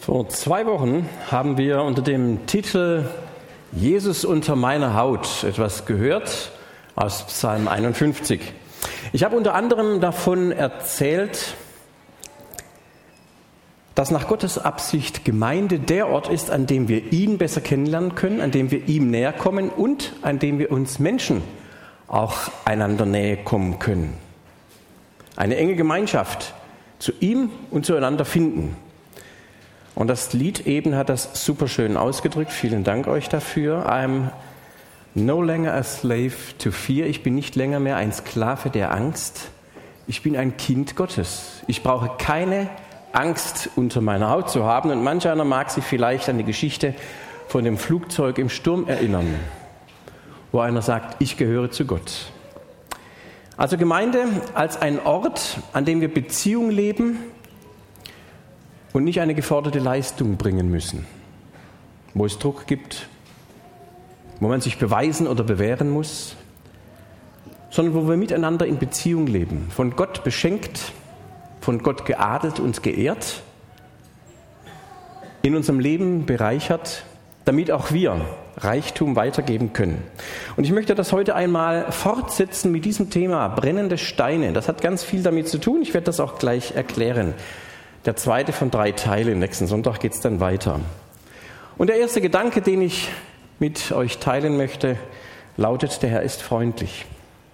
Vor 2 Wochen haben wir unter dem Titel Jesus unter meiner Haut etwas gehört aus Psalm 51. Ich habe unter anderem davon erzählt, dass nach Gottes Absicht Gemeinde der Ort ist, an dem wir ihn besser kennenlernen können, an dem wir ihm näher kommen und an dem wir uns Menschen auch einander näher kommen können. Eine enge Gemeinschaft zu ihm und zueinander finden. Und das Lied eben hat das super schön ausgedrückt. Vielen Dank euch dafür. I'm no longer a slave to fear. Ich bin nicht länger mehr ein Sklave der Angst. Ich bin ein Kind Gottes. Ich brauche keine Angst unter meiner Haut zu haben. Und manch einer mag sich vielleicht an die Geschichte von dem Flugzeug im Sturm erinnern, wo einer sagt, ich gehöre zu Gott. Also Gemeinde als ein Ort, an dem wir Beziehung leben und nicht eine geforderte Leistung bringen müssen, wo es Druck gibt, wo man sich beweisen oder bewähren muss, sondern wo wir miteinander in Beziehung leben, von Gott beschenkt, von Gott geadelt und geehrt, in unserem Leben bereichert, damit auch wir Reichtum weitergeben können. Und ich möchte das heute einmal fortsetzen mit diesem Thema brennende Steine. Das hat ganz viel damit zu tun, ich werde das auch gleich erklären. Der zweite von 3 Teilen. Nächsten Sonntag geht es dann weiter. Und der erste Gedanke, den ich mit euch teilen möchte, lautet, der Herr ist freundlich.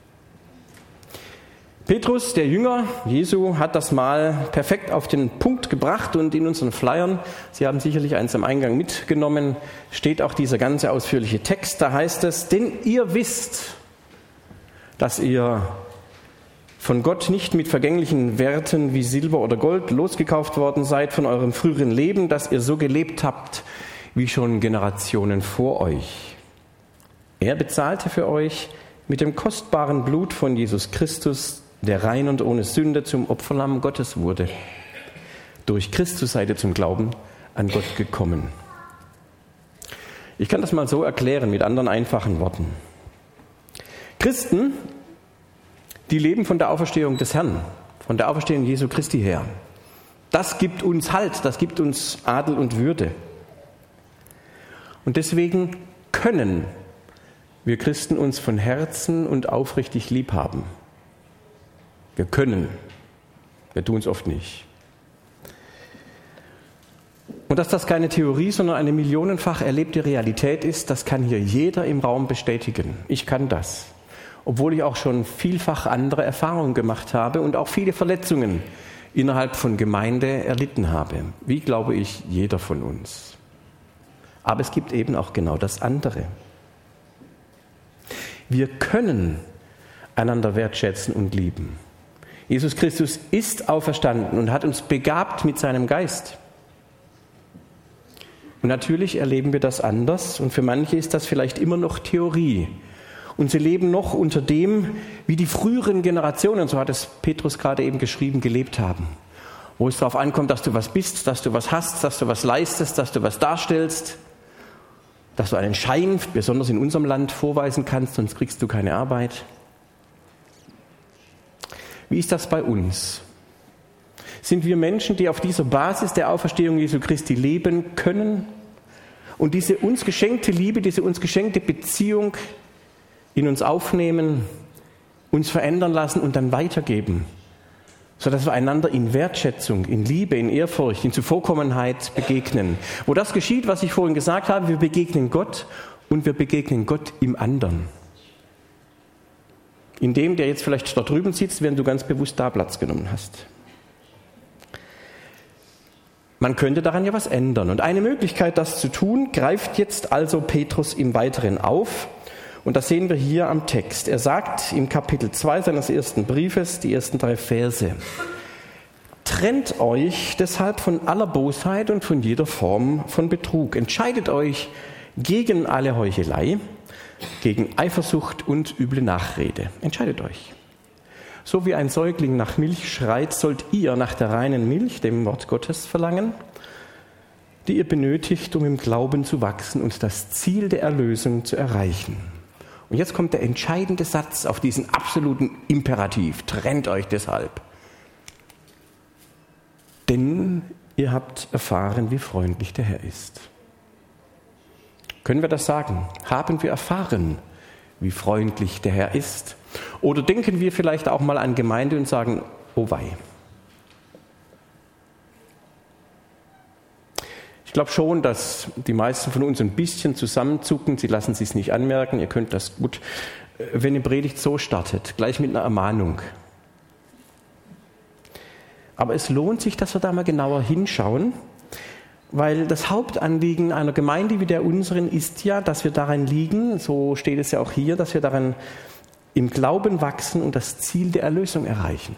Petrus, der Jünger Jesu, hat das mal perfekt auf den Punkt gebracht und in unseren Flyern, Sie haben sicherlich eins am Eingang mitgenommen, steht auch dieser ganze ausführliche Text. Da heißt es, denn ihr wisst, dass ihr von Gott nicht mit vergänglichen Werten wie Silber oder Gold losgekauft worden seid von eurem früheren Leben, dass ihr so gelebt habt wie schon Generationen vor euch. Er bezahlte für euch mit dem kostbaren Blut von Jesus Christus, der rein und ohne Sünde zum Opferlamm Gottes wurde. Durch Christus seid ihr zum Glauben an Gott gekommen. Ich kann das mal so erklären mit anderen einfachen Worten. Christen, die leben von der Auferstehung des Herrn, von der Auferstehung Jesu Christi her. Das gibt uns Halt, das gibt uns Adel und Würde. Und deswegen können wir Christen uns von Herzen und aufrichtig lieb haben. Wir können, wir tun es oft nicht. Und dass das keine Theorie, sondern eine millionenfach erlebte Realität ist, das kann hier jeder im Raum bestätigen. Ich kann das. Obwohl ich auch schon vielfach andere Erfahrungen gemacht habe und auch viele Verletzungen innerhalb von Gemeinde erlitten habe. Wie, glaube ich, jeder von uns. Aber es gibt eben auch genau das andere. Wir können einander wertschätzen und lieben. Jesus Christus ist auferstanden und hat uns begabt mit seinem Geist. Und natürlich erleben wir das anders und für manche ist das vielleicht immer noch Theorie. Und sie leben noch unter dem, wie die früheren Generationen, so hat es Petrus gerade eben geschrieben, gelebt haben. Wo es darauf ankommt, dass du was bist, dass du was hast, dass du was leistest, dass du was darstellst, dass du einen Schein, besonders in unserem Land, vorweisen kannst, sonst kriegst du keine Arbeit. Wie ist das bei uns? Sind wir Menschen, die auf dieser Basis der Auferstehung Jesu Christi leben können und diese uns geschenkte Liebe, diese uns geschenkte Beziehung in uns aufnehmen, uns verändern lassen und dann weitergeben, sodass wir einander in Wertschätzung, in Liebe, in Ehrfurcht, in Zuvorkommenheit begegnen. Wo das geschieht, was ich vorhin gesagt habe, wir begegnen Gott und wir begegnen Gott im anderen. In dem, der jetzt vielleicht da drüben sitzt, während du ganz bewusst da Platz genommen hast. Man könnte daran ja was ändern. Und eine Möglichkeit, das zu tun, greift jetzt also Petrus im Weiteren auf. Und das sehen wir hier am Text. Er sagt im Kapitel 2 seines ersten Briefes, die ersten 3 Verse: Trennt euch deshalb von aller Bosheit und von jeder Form von Betrug. Entscheidet euch gegen alle Heuchelei, gegen Eifersucht und üble Nachrede. Entscheidet euch. So wie ein Säugling nach Milch schreit, sollt ihr nach der reinen Milch, dem Wort Gottes, verlangen, die ihr benötigt, um im Glauben zu wachsen und das Ziel der Erlösung zu erreichen. Und jetzt kommt der entscheidende Satz auf diesen absoluten Imperativ. Trennt euch deshalb. Denn ihr habt erfahren, wie freundlich der Herr ist. Können wir das sagen? Haben wir erfahren, wie freundlich der Herr ist? Oder denken wir vielleicht auch mal an Gemeinde und sagen, oh wei. Ich glaube schon, dass die meisten von uns ein bisschen zusammenzucken. Sie lassen es sich nicht anmerken. Ihr könnt das gut, wenn eine Predigt so startet, gleich mit einer Ermahnung. Aber es lohnt sich, dass wir da mal genauer hinschauen, weil das Hauptanliegen einer Gemeinde wie der unseren ist ja, dass wir daran liegen, so steht es ja auch hier, dass wir daran im Glauben wachsen und das Ziel der Erlösung erreichen.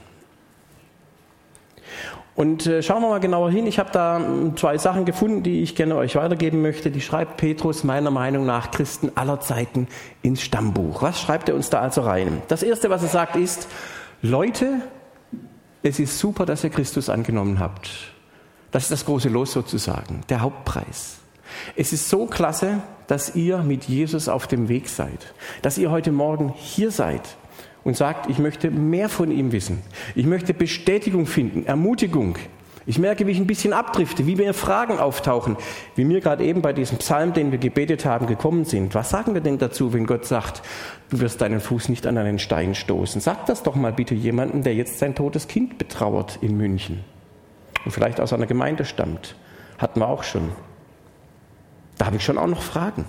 Und schauen wir mal genauer hin. Ich habe da 2 Sachen gefunden, die ich gerne euch weitergeben möchte. Die schreibt Petrus meiner Meinung nach Christen aller Zeiten ins Stammbuch. Was schreibt er uns da also rein? Das Erste, was er sagt, ist, Leute, es ist super, dass ihr Christus angenommen habt. Das ist das große Los sozusagen, der Hauptpreis. Es ist so klasse, dass ihr mit Jesus auf dem Weg seid, dass ihr heute Morgen hier seid und sagt, ich möchte mehr von ihm wissen. Ich möchte Bestätigung finden, Ermutigung. Ich merke, wie ich ein bisschen abdrifte, wie mir Fragen auftauchen, wie mir gerade eben bei diesem Psalm, den wir gebetet haben, gekommen sind. Was sagen wir denn dazu, wenn Gott sagt, du wirst deinen Fuß nicht an einen Stein stoßen? Sag das doch mal bitte jemandem, der jetzt sein totes Kind betrauert in München und vielleicht aus einer Gemeinde stammt. Hatten wir auch schon. Da habe ich schon auch noch Fragen.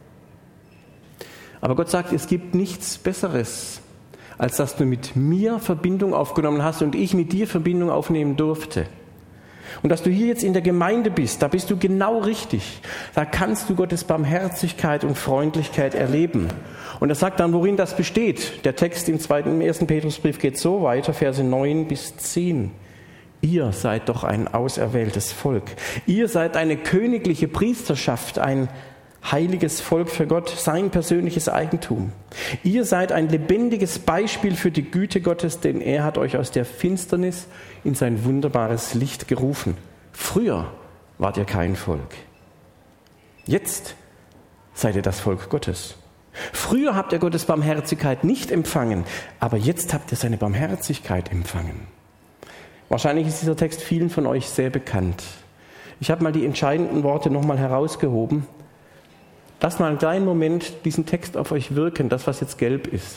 Aber Gott sagt, es gibt nichts Besseres, als dass du mit mir Verbindung aufgenommen hast und ich mit dir Verbindung aufnehmen durfte. Und dass du hier jetzt in der Gemeinde bist, da bist du genau richtig. Da kannst du Gottes Barmherzigkeit und Freundlichkeit erleben. Und er sagt dann, worin das besteht. Der Text im 1. Petrusbrief geht so weiter, Verse 9 bis 10. Ihr seid doch ein auserwähltes Volk. Ihr seid eine königliche Priesterschaft, ein heiliges Volk für Gott, sein persönliches Eigentum. Ihr seid ein lebendiges Beispiel für die Güte Gottes, denn er hat euch aus der Finsternis in sein wunderbares Licht gerufen. Früher wart ihr kein Volk. Jetzt seid ihr das Volk Gottes. Früher habt ihr Gottes Barmherzigkeit nicht empfangen, aber jetzt habt ihr seine Barmherzigkeit empfangen. Wahrscheinlich ist dieser Text vielen von euch sehr bekannt. Ich habe mal die entscheidenden Worte nochmal herausgehoben. Lasst mal einen kleinen Moment diesen Text auf euch wirken, das, was jetzt gelb ist.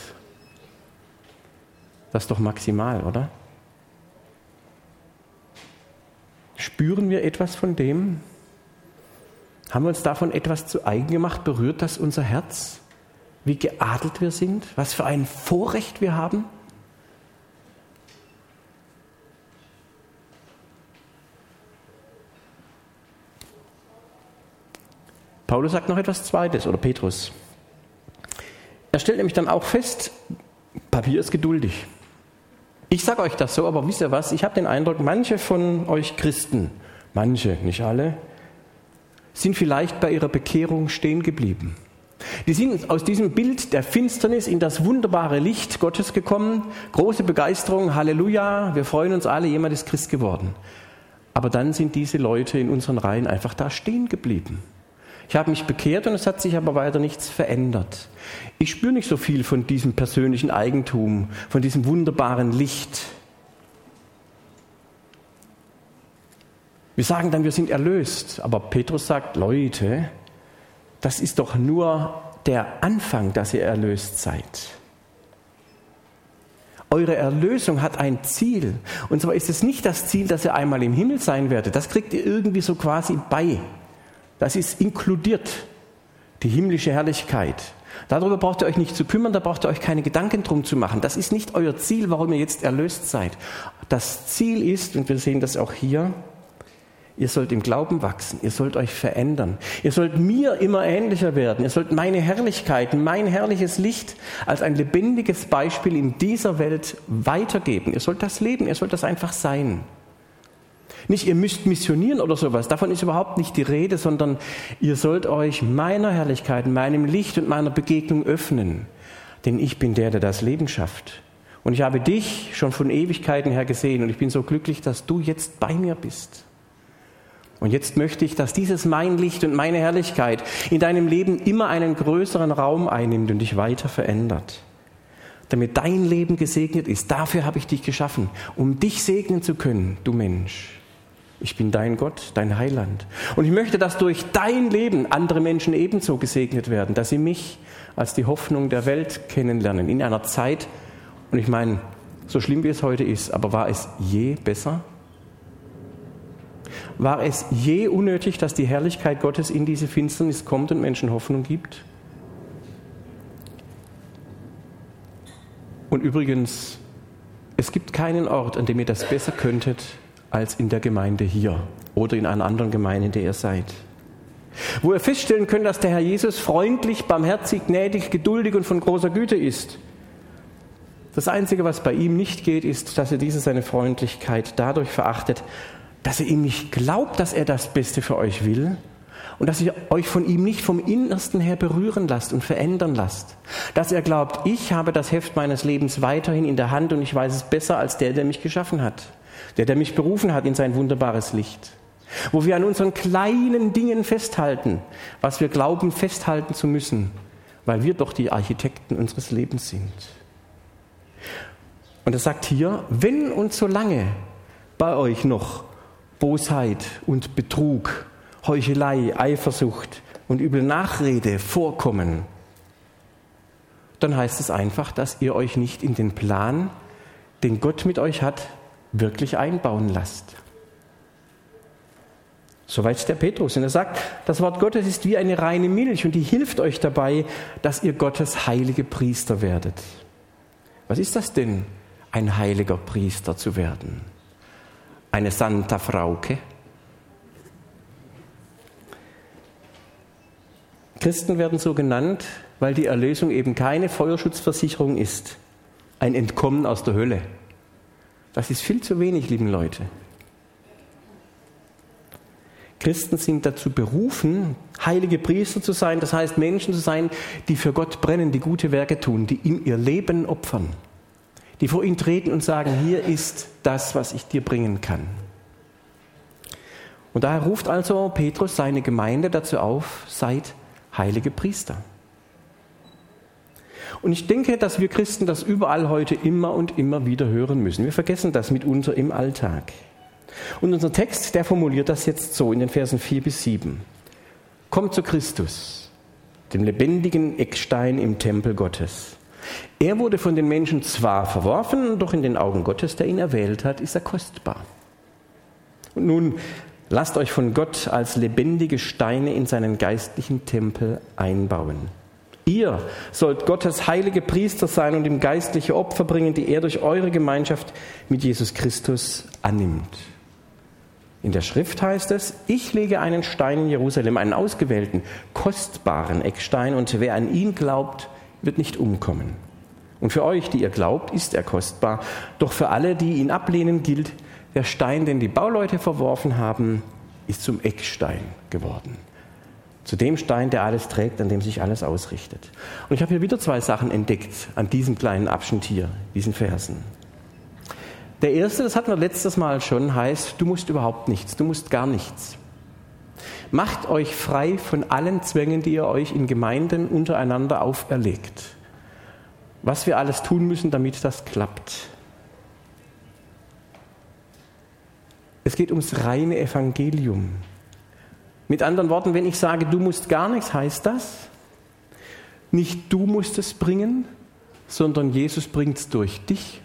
Das ist doch maximal, oder? Spüren wir etwas von dem? Haben wir uns davon etwas zu eigen gemacht? Berührt das unser Herz? Wie geadelt wir sind? Was für ein Vorrecht wir haben? Paulus sagt noch etwas Zweites, oder Petrus. Er stellt nämlich dann auch fest, Papier ist geduldig. Ich sage euch das so, aber wisst ihr was? Ich habe den Eindruck, manche von euch Christen, manche, nicht alle, sind vielleicht bei ihrer Bekehrung stehen geblieben. Die sind aus diesem Bild der Finsternis in das wunderbare Licht Gottes gekommen. Große Begeisterung, Halleluja, wir freuen uns alle, jemand ist Christ geworden. Aber dann sind diese Leute in unseren Reihen einfach da stehen geblieben. Ich habe mich bekehrt und es hat sich aber weiter nichts verändert. Ich spüre nicht so viel von diesem persönlichen Eigentum, von diesem wunderbaren Licht. Wir sagen dann, wir sind erlöst. Aber Petrus sagt, Leute, das ist doch nur der Anfang, dass ihr erlöst seid. Eure Erlösung hat ein Ziel. Und zwar ist es nicht das Ziel, dass ihr einmal im Himmel sein werdet. Das kriegt ihr irgendwie so quasi bei. Das ist inkludiert, die himmlische Herrlichkeit. Darüber braucht ihr euch nicht zu kümmern, da braucht ihr euch keine Gedanken drum zu machen. Das ist nicht euer Ziel, warum ihr jetzt erlöst seid. Das Ziel ist, und wir sehen das auch hier, ihr sollt im Glauben wachsen, ihr sollt euch verändern. Ihr sollt mir immer ähnlicher werden. Ihr sollt meine Herrlichkeit, mein herrliches Licht als ein lebendiges Beispiel in dieser Welt weitergeben. Ihr sollt das leben, ihr sollt das einfach sein. Nicht, ihr müsst missionieren oder sowas, davon ist überhaupt nicht die Rede, sondern ihr sollt euch meiner Herrlichkeit, meinem Licht und meiner Begegnung öffnen. Denn ich bin der das Leben schafft. Und ich habe dich schon von Ewigkeiten her gesehen und ich bin so glücklich, dass du jetzt bei mir bist. Und jetzt möchte ich, dass dieses mein Licht und meine Herrlichkeit in deinem Leben immer einen größeren Raum einnimmt und dich weiter verändert. Damit dein Leben gesegnet ist. Dafür habe ich dich geschaffen, um dich segnen zu können, du Mensch. Ich bin dein Gott, dein Heiland. Und ich möchte, dass durch dein Leben andere Menschen ebenso gesegnet werden, dass sie mich als die Hoffnung der Welt kennenlernen. In einer Zeit, und ich meine, so schlimm wie es heute ist, aber war es je besser? War es je unnötig, dass die Herrlichkeit Gottes in diese Finsternis kommt und Menschen Hoffnung gibt? Und übrigens, es gibt keinen Ort, an dem ihr das besser könntet, als in der Gemeinde hier oder in einer anderen Gemeinde, in der ihr seid. Wo ihr feststellen könnt, dass der Herr Jesus freundlich, barmherzig, gnädig, geduldig und von großer Güte ist. Das Einzige, was bei ihm nicht geht, ist, dass er diese seine Freundlichkeit dadurch verachtet, dass ihr ihm nicht glaubt, dass er das Beste für euch will und dass ihr euch von ihm nicht vom Innersten her berühren lasst und verändern lasst. Dass ihr glaubt, ich habe das Heft meines Lebens weiterhin in der Hand und ich weiß es besser als der mich geschaffen hat, der mich berufen hat in sein wunderbares Licht. Wo wir an unseren kleinen Dingen festhalten, was wir glauben festhalten zu müssen, weil wir doch die Architekten unseres Lebens sind. Und er sagt hier, wenn und solange bei euch noch Bosheit und Betrug, Heuchelei, Eifersucht und üble Nachrede vorkommen, dann heißt es einfach, dass ihr euch nicht in den Plan, den Gott mit euch hat, wirklich einbauen lasst. Soweit der Petrus. Und er sagt, das Wort Gottes ist wie eine reine Milch und die hilft euch dabei, dass ihr Gottes heilige Priester werdet. Was ist das denn, ein heiliger Priester zu werden? Eine Santa Frauke? Christen werden so genannt, weil die Erlösung eben keine Feuerschutzversicherung ist. Ein Entkommen aus der Hölle. Das ist viel zu wenig, lieben Leute. Christen sind dazu berufen, heilige Priester zu sein, das heißt Menschen zu sein, die für Gott brennen, die gute Werke tun, die ihm ihr Leben opfern, die vor ihn treten und sagen, hier ist das, was ich dir bringen kann. Und daher ruft also Petrus seine Gemeinde dazu auf, seid heilige Priester. Und ich denke, dass wir Christen das überall heute immer und immer wieder hören müssen. Wir vergessen das mitunter im Alltag. Und unser Text, der formuliert das jetzt so in den Versen 4 bis 7. Kommt zu Christus, dem lebendigen Eckstein im Tempel Gottes. Er wurde von den Menschen zwar verworfen, doch in den Augen Gottes, der ihn erwählt hat, ist er kostbar. Und nun lasst euch von Gott als lebendige Steine in seinen geistlichen Tempel einbauen. Ihr sollt Gottes heilige Priester sein und ihm geistliche Opfer bringen, die er durch eure Gemeinschaft mit Jesus Christus annimmt. In der Schrift heißt es, ich lege einen Stein in Jerusalem, einen ausgewählten, kostbaren Eckstein, und wer an ihn glaubt, wird nicht umkommen. Und für euch, die ihr glaubt, ist er kostbar. Doch für alle, die ihn ablehnen, gilt, der Stein, den die Bauleute verworfen haben, ist zum Eckstein geworden. Zu dem Stein, der alles trägt, an dem sich alles ausrichtet. Und ich habe hier wieder 2 Sachen entdeckt an diesem kleinen Abschnitt hier, diesen Versen. Der erste, das hatten wir letztes Mal schon, heißt, du musst überhaupt nichts, du musst gar nichts. Macht euch frei von allen Zwängen, die ihr euch in Gemeinden untereinander auferlegt. Was wir alles tun müssen, damit das klappt. Es geht ums reine Evangelium. Mit anderen Worten, wenn ich sage, du musst gar nichts, heißt das, nicht du musst es bringen, sondern Jesus bringt es durch dich.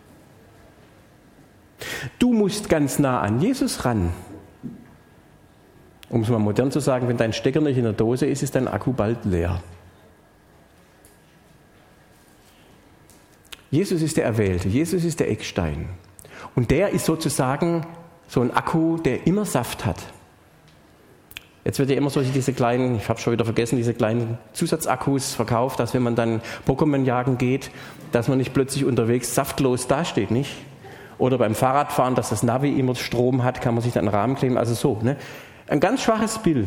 Du musst ganz nah an Jesus ran. Um es mal modern zu sagen, wenn dein Stecker nicht in der Dose ist, ist dein Akku bald leer. Jesus ist der Erwählte, Jesus ist der Eckstein. Und der ist sozusagen so ein Akku, der immer Saft hat. Jetzt wird ja immer so diese kleinen, ich habe schon wieder vergessen, diese kleinen Zusatzakkus verkauft, dass wenn man dann Pokémon jagen geht, dass man nicht plötzlich unterwegs saftlos dasteht, nicht? Oder beim Fahrradfahren, dass das Navi immer Strom hat, kann man sich dann einen Rahmen kleben, also so. Ne? Ein ganz schwaches Bild.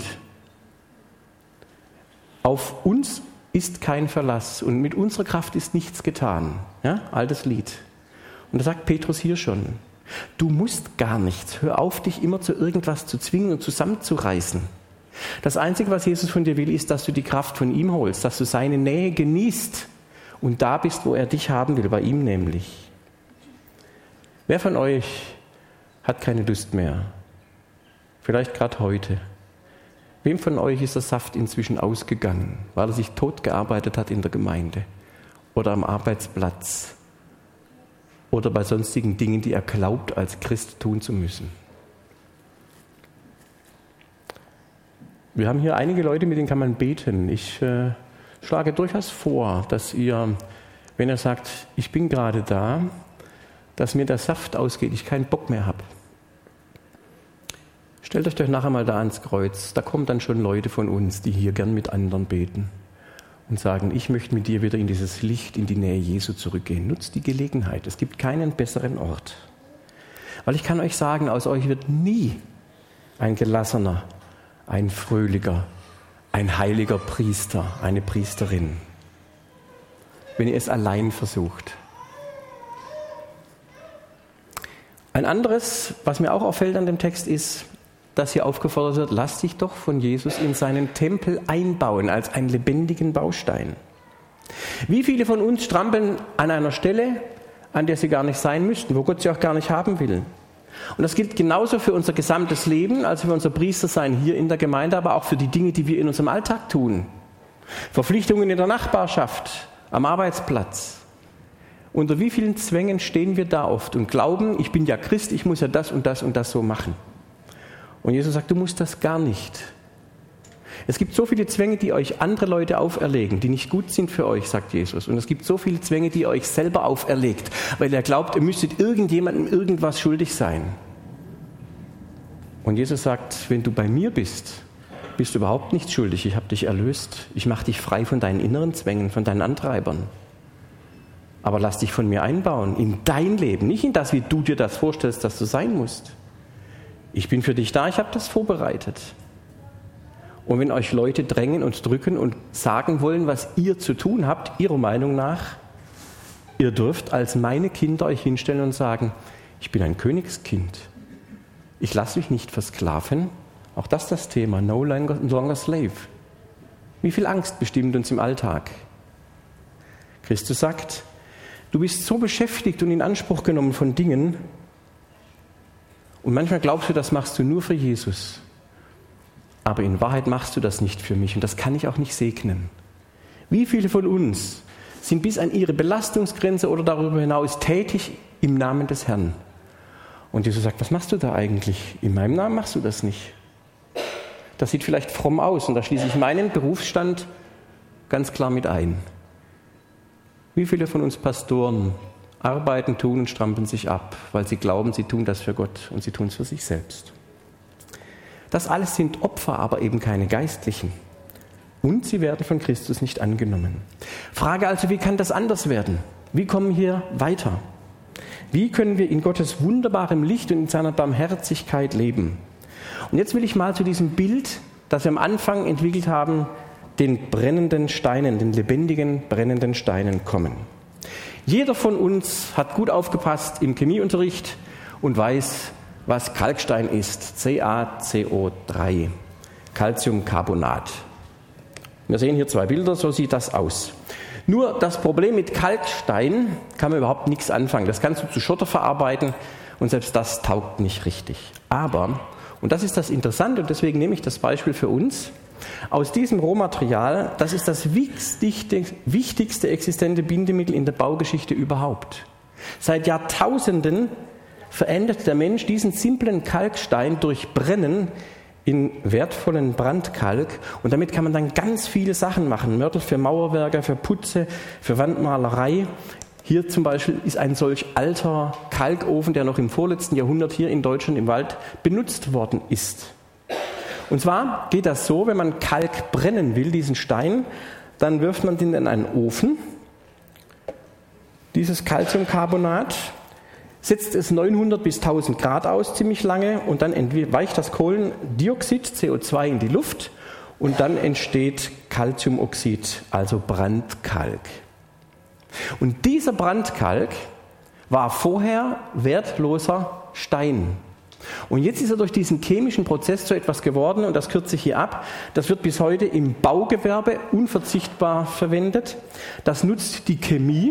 Auf uns ist kein Verlass und mit unserer Kraft ist nichts getan. Ja? Altes Lied. Und da sagt Petrus hier schon, du musst gar nichts. Hör auf, dich immer zu irgendwas zu zwingen und zusammenzureißen. Das Einzige, was Jesus von dir will, ist, dass du die Kraft von ihm holst, dass du seine Nähe genießt und da bist, wo er dich haben will, bei ihm nämlich. Wer von euch hat keine Lust mehr, Vielleicht gerade heute. Wem von euch ist der Saft inzwischen ausgegangen, weil er sich totgearbeitet hat in der Gemeinde oder am Arbeitsplatz oder bei sonstigen Dingen, die er glaubt, als Christ tun zu müssen? Wir haben hier einige Leute, mit denen kann man beten. Ich schlage durchaus vor, dass ihr, wenn ihr sagt, ich bin gerade da, dass mir der Saft ausgeht, ich keinen Bock mehr habe. Stellt euch doch nachher mal da ans Kreuz. Da kommen dann schon Leute von uns, die hier gern mit anderen beten und sagen, ich möchte mit dir wieder in dieses Licht, in die Nähe Jesu zurückgehen. Nutzt die Gelegenheit. Es gibt keinen besseren Ort. Weil ich kann euch sagen, aus euch wird nie ein gelassener, ein fröhlicher, ein heiliger Priester, eine Priesterin, wenn ihr es allein versucht. Ein anderes, was mir auch auffällt an dem Text ist, dass hier aufgefordert wird, lass dich doch von Jesus in seinen Tempel einbauen, als einen lebendigen Baustein. Wie viele von uns strampeln an einer Stelle, an der sie gar nicht sein müssten, wo Gott sie auch gar nicht haben will? Und das gilt genauso für unser gesamtes Leben, als für unser Priestersein hier in der Gemeinde, aber auch für die Dinge, die wir in unserem Alltag tun. Verpflichtungen in der Nachbarschaft, am Arbeitsplatz. Unter wie vielen Zwängen stehen wir da oft und glauben, ich bin ja Christ, ich muss ja das und das und das so machen. Und Jesus sagt, du musst das gar nicht. Es gibt so viele Zwänge, die euch andere Leute auferlegen, die nicht gut sind für euch, sagt Jesus. Und es gibt so viele Zwänge, die ihr euch selber auferlegt, weil ihr glaubt, ihr müsstet irgendjemandem irgendwas schuldig sein. Und Jesus sagt, wenn du bei mir bist, bist du überhaupt nichts schuldig. Ich habe dich erlöst. Ich mache dich frei von deinen inneren Zwängen, von deinen Antreibern. Aber lass dich von mir einbauen in dein Leben, nicht in das, wie du dir das vorstellst, dass du sein musst. Ich bin für dich da, ich habe das vorbereitet. Und wenn euch Leute drängen und drücken und sagen wollen, was ihr zu tun habt, ihrer Meinung nach, ihr dürft als meine Kinder euch hinstellen und sagen, ich bin ein Königskind. Ich lasse mich nicht versklaven. Auch das Thema, no longer slave. Wie viel Angst bestimmt uns im Alltag? Christus sagt, du bist so beschäftigt und in Anspruch genommen von Dingen, und manchmal glaubst du, das machst du nur für Jesus. Aber in Wahrheit machst du das nicht für mich und das kann ich auch nicht segnen. Wie viele von uns sind bis an ihre Belastungsgrenze oder darüber hinaus tätig im Namen des Herrn? Und Jesus sagt, was machst du da eigentlich? In meinem Namen machst du das nicht. Das sieht vielleicht fromm aus und da schließe ich meinen Berufsstand ganz klar mit ein. Wie viele von uns Pastoren arbeiten, tun und strampeln sich ab, weil sie glauben, sie tun das für Gott und sie tun es für sich selbst. Das alles sind Opfer, aber eben keine Geistlichen. Und sie werden von Christus nicht angenommen. Frage also, wie kann das anders werden? Wie kommen wir hier weiter? Wie können wir in Gottes wunderbarem Licht und in seiner Barmherzigkeit leben? Und jetzt will ich mal zu diesem Bild, das wir am Anfang entwickelt haben, den brennenden Steinen, den lebendigen brennenden Steinen kommen. Jeder von uns hat gut aufgepasst im Chemieunterricht und weiß, was Kalkstein ist. CaCO3, Calciumcarbonat. Wir sehen hier 2 Bilder, so sieht das aus. Nur das Problem mit Kalkstein kann man überhaupt nichts anfangen. Das kannst du zu Schotter verarbeiten und selbst das taugt nicht richtig. Aber, und das ist das Interessante und deswegen nehme ich das Beispiel für uns, aus diesem Rohmaterial, das ist das wichtigste existente Bindemittel in der Baugeschichte überhaupt. Seit Jahrtausenden verändert der Mensch diesen simplen Kalkstein durch Brennen in wertvollen Brandkalk und damit kann man dann ganz viele Sachen machen. Mörtel für Mauerwerke, für Putze, für Wandmalerei. Hier zum Beispiel ist ein solch alter Kalkofen, der noch im vorletzten Jahrhundert hier in Deutschland im Wald benutzt worden ist. Und zwar geht das so, wenn man Kalk brennen will, diesen Stein, dann wirft man den in einen Ofen, dieses Calciumcarbonat, setzt es 900 bis 1000 Grad aus, ziemlich lange, und dann weicht das Kohlendioxid, CO2, in die Luft und dann entsteht Calciumoxid, also Brandkalk. Und dieser Brandkalk war vorher wertloser Stein. Und jetzt ist er durch diesen chemischen Prozess zu etwas geworden, und das kürze ich hier ab. Das wird bis heute im Baugewerbe unverzichtbar verwendet. Das nutzt die Chemie.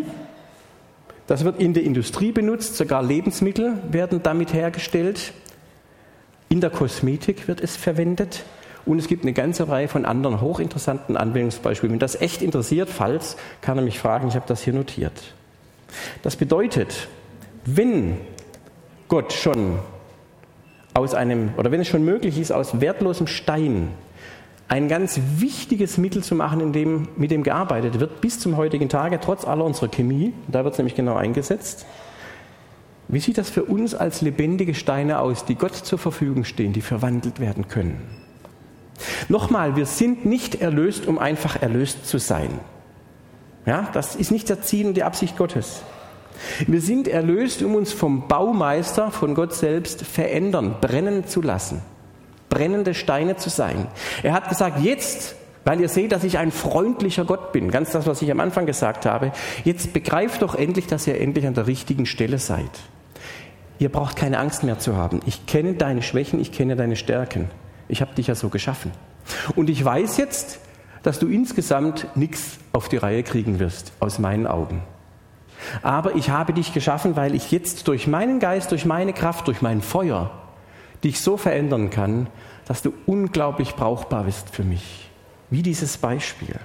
Das wird in der Industrie benutzt. Sogar Lebensmittel werden damit hergestellt. In der Kosmetik wird es verwendet. Und es gibt eine ganze Reihe von anderen hochinteressanten Anwendungsbeispielen. Wenn das echt interessiert, falls, kann er mich fragen, ich habe das hier notiert. Das bedeutet, wenn Gott schon wenn es schon möglich ist, aus wertlosem Stein ein ganz wichtiges Mittel zu machen, mit dem gearbeitet wird, bis zum heutigen Tage, trotz aller unserer Chemie, da wird es nämlich genau eingesetzt. Wie sieht das für uns als lebendige Steine aus, die Gott zur Verfügung stehen, die verwandelt werden können? Nochmal, wir sind nicht erlöst, um einfach erlöst zu sein. Ja, das ist nicht das Ziel und die Absicht Gottes. Wir sind erlöst, um uns vom Baumeister, von Gott selbst, verändern, brennen zu lassen. Brennende Steine zu sein. Er hat gesagt, jetzt, weil ihr seht, dass ich ein freundlicher Gott bin, ganz das, was ich am Anfang gesagt habe, jetzt begreift doch endlich, dass ihr endlich an der richtigen Stelle seid. Ihr braucht keine Angst mehr zu haben. Ich kenne deine Schwächen, ich kenne deine Stärken. Ich habe dich ja so geschaffen. Und ich weiß jetzt, dass du insgesamt nichts auf die Reihe kriegen wirst, aus meinen Augen. Aber ich habe dich geschaffen, weil ich jetzt durch meinen Geist, durch meine Kraft, durch mein Feuer dich so verändern kann, dass du unglaublich brauchbar bist für mich. Wie dieses Beispiel.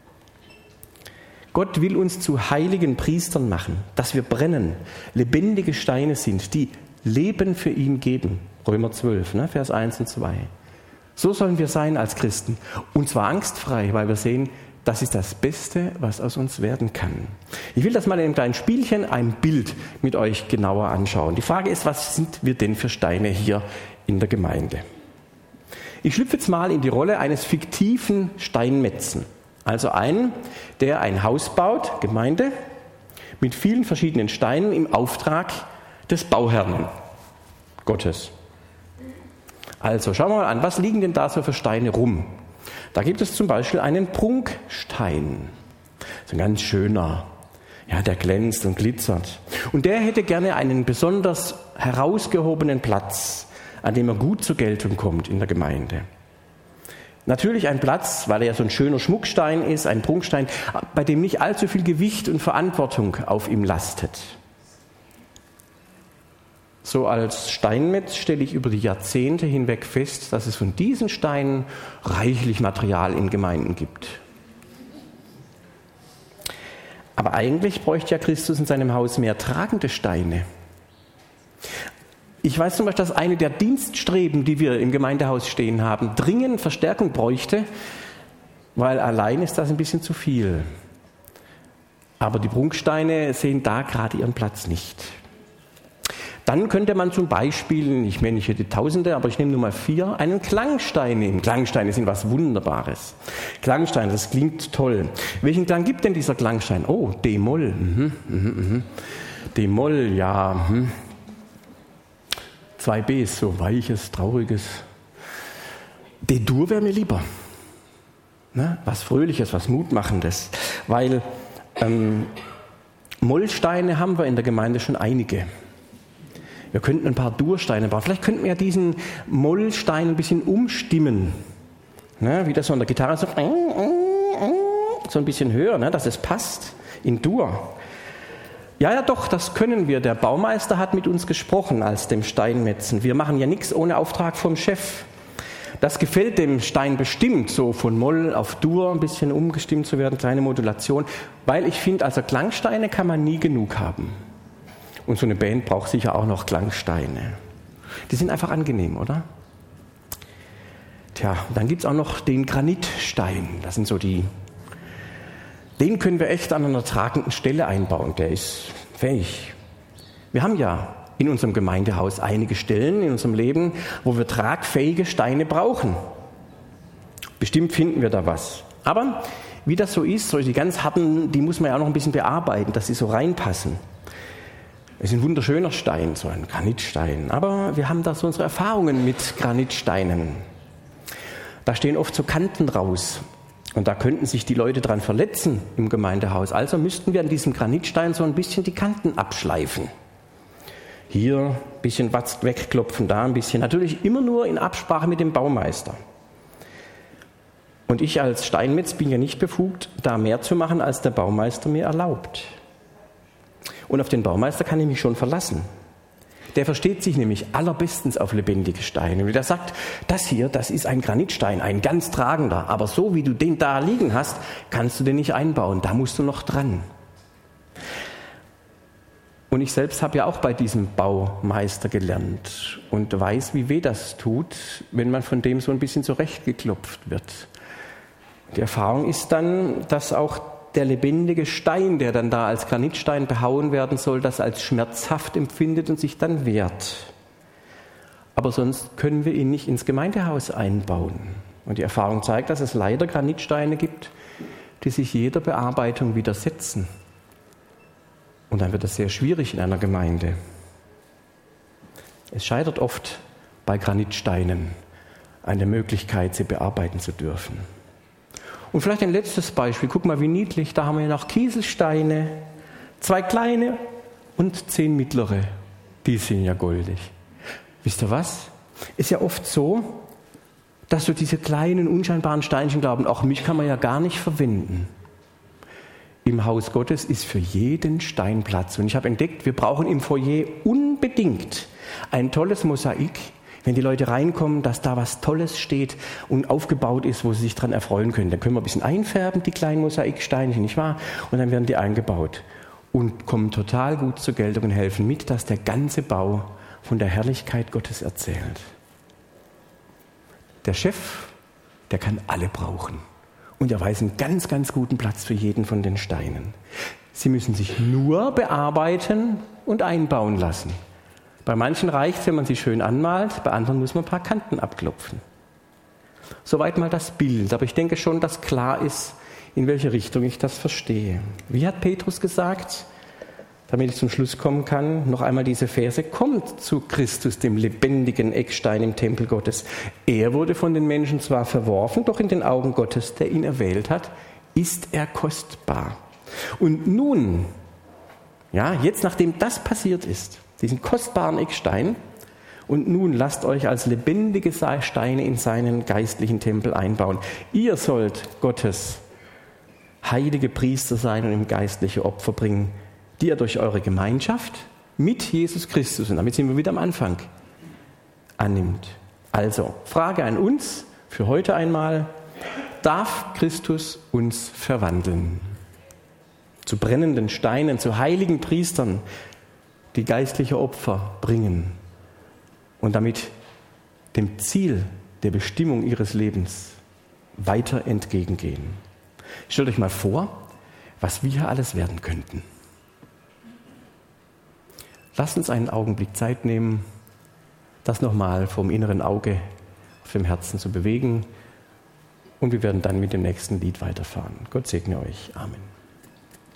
Gott will uns zu heiligen Priestern machen, dass wir brennen, lebendige Steine sind, die Leben für ihn geben. Römer 12, Vers 1 und 2. So sollen wir sein als Christen. Und zwar angstfrei, weil wir sehen, das ist das Beste, was aus uns werden kann. Ich will das mal in einem kleinen Spielchen, ein Bild mit euch genauer anschauen. Die Frage ist, was sind wir denn für Steine hier in der Gemeinde? Ich schlüpfe jetzt mal in die Rolle eines fiktiven Steinmetzen. Also einen, der ein Haus baut, Gemeinde, mit vielen verschiedenen Steinen im Auftrag des Bauherrn Gottes. Also schauen wir mal an, was liegen denn da so für Steine rum? Da gibt es zum Beispiel einen Prunkstein. So ein ganz schöner, ja, der glänzt und glitzert. Und der hätte gerne einen besonders herausgehobenen Platz, an dem er gut zur Geltung kommt in der Gemeinde. Natürlich ein Platz, weil er ja so ein schöner Schmuckstein ist, ein Prunkstein, bei dem nicht allzu viel Gewicht und Verantwortung auf ihm lastet. So als Steinmetz stelle ich über die Jahrzehnte hinweg fest, dass es von diesen Steinen reichlich Material in Gemeinden gibt. Aber eigentlich bräuchte ja Christus in seinem Haus mehr tragende Steine. Ich weiß zum Beispiel, dass eine der Dienststreben, die wir im Gemeindehaus stehen haben, dringend Verstärkung bräuchte, weil allein ist das ein bisschen zu viel. Aber die Prunksteine sehen da gerade ihren Platz nicht. Dann könnte man zum Beispiel, ich meine, ich hätte Tausende, aber ich nehme nur mal 4, einen Klangstein nehmen. Klangsteine sind was Wunderbares. Klangstein, das klingt toll. Welchen Klang gibt denn dieser Klangstein? Oh, D-Moll. D-Moll, ja. 2 Bs, so weiches, trauriges. D-Dur wäre mir lieber. Ne? Was Fröhliches, was Mutmachendes. Weil Mollsteine haben wir in der Gemeinde schon einige. Wir könnten ein paar Dursteine bauen. Vielleicht könnten wir ja diesen Mollstein ein bisschen umstimmen. Ne? Wie das so an der Gitarre so ein bisschen höher, ne? Dass es passt in Dur. Ja, doch, das können wir. Der Baumeister hat mit uns gesprochen als dem Steinmetzen. Wir machen ja nichts ohne Auftrag vom Chef. Das gefällt dem Stein bestimmt, so von Moll auf Dur ein bisschen umgestimmt zu werden, kleine Modulation. Weil ich finde, also Klangsteine kann man nie genug haben. Und so eine Band braucht sicher auch noch Klangsteine. Die sind einfach angenehm, oder? Tja, dann gibt es auch noch den Granitstein. Das sind so den können wir echt an einer tragenden Stelle einbauen. Der ist fähig. Wir haben ja in unserem Gemeindehaus einige Stellen in unserem Leben, wo wir tragfähige Steine brauchen. Bestimmt finden wir da was. Aber wie das so ist, so die ganz harten, die muss man ja auch noch ein bisschen bearbeiten, dass sie so reinpassen. Es ist ein wunderschöner Stein, so ein Granitstein. Aber wir haben da so unsere Erfahrungen mit Granitsteinen. Da stehen oft so Kanten raus. Und da könnten sich die Leute dran verletzen im Gemeindehaus. Also müssten wir an diesem Granitstein so ein bisschen die Kanten abschleifen. Hier ein bisschen was wegklopfen, da ein bisschen. Natürlich immer nur in Absprache mit dem Baumeister. Und ich als Steinmetz bin ja nicht befugt, da mehr zu machen, als der Baumeister mir erlaubt. Und auf den Baumeister kann ich mich schon verlassen. der versteht sich nämlich allerbestens auf lebendige Steine. Und der sagt, das hier, das ist ein Granitstein, ein ganz tragender. Aber so wie du den da liegen hast, kannst du den nicht einbauen. Da musst du noch dran. Und ich selbst habe ja auch bei diesem Baumeister gelernt und weiß, wie weh das tut, wenn man von dem so ein bisschen zurechtgeklopft wird. Die Erfahrung ist dann, dass auch der lebendige Stein, der dann da als Granitstein behauen werden soll, das als schmerzhaft empfindet und sich dann wehrt. Aber sonst können wir ihn nicht ins Gemeindehaus einbauen. Und die Erfahrung zeigt, dass es leider Granitsteine gibt, die sich jeder Bearbeitung widersetzen. Und dann wird es sehr schwierig in einer Gemeinde. Es scheitert oft bei Granitsteinen an der Möglichkeit, sie bearbeiten zu dürfen. Und vielleicht ein letztes Beispiel. Guck mal, wie niedlich. Da haben wir noch Kieselsteine, 2 kleine und 10 mittlere. Die sind ja goldig. Wisst ihr was? Ist ja oft so, dass so diese kleinen, unscheinbaren Steinchen glauben, auch mich kann man ja gar nicht verwenden. Im Haus Gottes ist für jeden Stein Platz. Und ich habe entdeckt, wir brauchen im Foyer unbedingt ein tolles Mosaik, wenn die Leute reinkommen, dass da was Tolles steht und aufgebaut ist, wo sie sich dran erfreuen können. Dann können wir ein bisschen einfärben, die kleinen Mosaiksteinchen, nicht wahr? Und dann werden die eingebaut und kommen total gut zur Geltung und helfen mit, dass der ganze Bau von der Herrlichkeit Gottes erzählt. Der Chef, der kann alle brauchen. Und er weiß einen ganz, ganz guten Platz für jeden von den Steinen. Sie müssen sich nur bearbeiten und einbauen lassen. Bei manchen reicht es, wenn man sie schön anmalt, bei anderen muss man ein paar Kanten abklopfen. Soweit mal das Bild, aber ich denke schon, dass klar ist, in welche Richtung ich das verstehe. Wie hat Petrus gesagt, damit ich zum Schluss kommen kann, noch einmal diese Verse, kommt zu Christus, dem lebendigen Eckstein im Tempel Gottes. Er wurde von den Menschen zwar verworfen, doch in den Augen Gottes, der ihn erwählt hat, ist er kostbar. Und nun, ja, jetzt nachdem das passiert ist, diesen kostbaren Eckstein, und nun lasst euch als lebendige Steine in seinen geistlichen Tempel einbauen. Ihr sollt Gottes heilige Priester sein und ihm geistliche Opfer bringen, die ihr durch eure Gemeinschaft mit Jesus Christus, und damit sind wir wieder am Anfang, annimmt. Also, Frage an uns für heute einmal, darf Christus uns verwandeln? Zu brennenden Steinen, zu heiligen Priestern, die geistliche Opfer bringen und damit dem Ziel der Bestimmung ihres Lebens weiter entgegengehen. Stellt euch mal vor, was wir alles werden könnten. Lasst uns einen Augenblick Zeit nehmen, das nochmal vom inneren Auge auf dem Herzen zu bewegen. Und wir werden dann mit dem nächsten Lied weiterfahren. Gott segne euch. Amen.